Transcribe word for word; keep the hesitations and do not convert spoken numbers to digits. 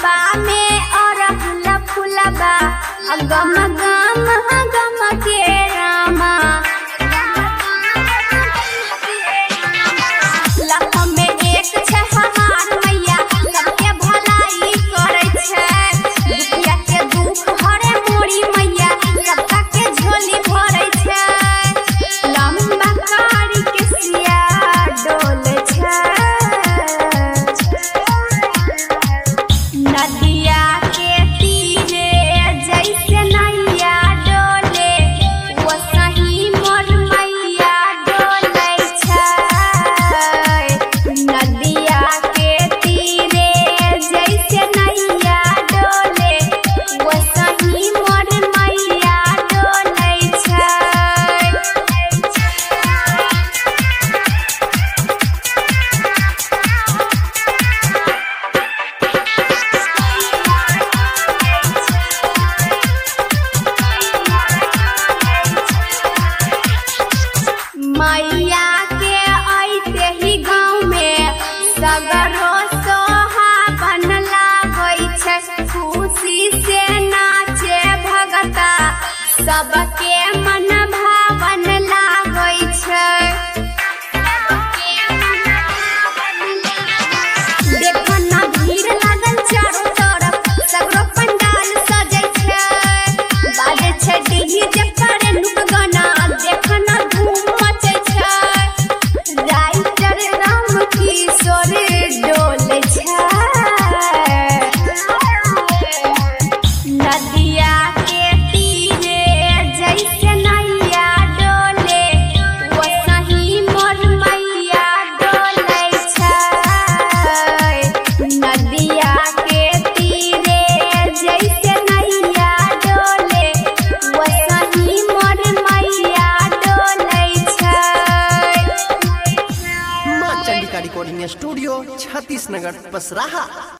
फुलबा में अरहुल फुलबा गम गम गम के रामा लाख में एक छै हमार मैया सबके भलाई करे छै दुखिया के दुख हरे मोरी मैया सबका के झोली भरे छै लंबा कारी के सिया डोले छै नदिया के तीरे जैसे नैया डोले वो सही मोर मैया डोले छै नदिया के तीरे जैसे नैया डोले वो सही मोर मैया डोले छै मैया के आइते ही गाँव में सगरो सोहावन लागै छै खुशी से नाचे भगता सबके मन भावन लागै छै देखो ना भीड़ लागल चारों तरफ सगरो पंडाल सजै छै बाजे छै डीजे पर नुक गाना देखो ना धूम मचे छै राइटर राम किशोर डोले छै नदिया के तीरे जैसे नैया डोले वो सही मोर मैया डोले छै नदिया के तीरे जैसे नैया डोले वो सही मोर मैया डोले छै माँ चंडिका रिकॉर्डिंग स्टूडियो छत्तीसनगर पसराहा।